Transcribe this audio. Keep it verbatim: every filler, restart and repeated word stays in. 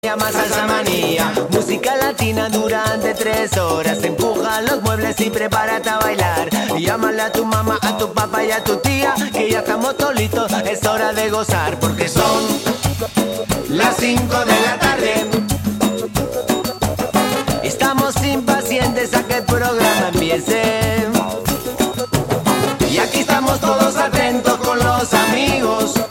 llama salsa manía, música latina durante tres horas. Empuja los muebles y prepárate a bailar. Llámale a tu mamá, a tu papá y a tu tía, que ya estamos tolitos, es hora de gozar. Porque son las cinco de la tarde. Estamos impacientes a que el programa empiece. Y aquí estamos todos atentos con los amigos.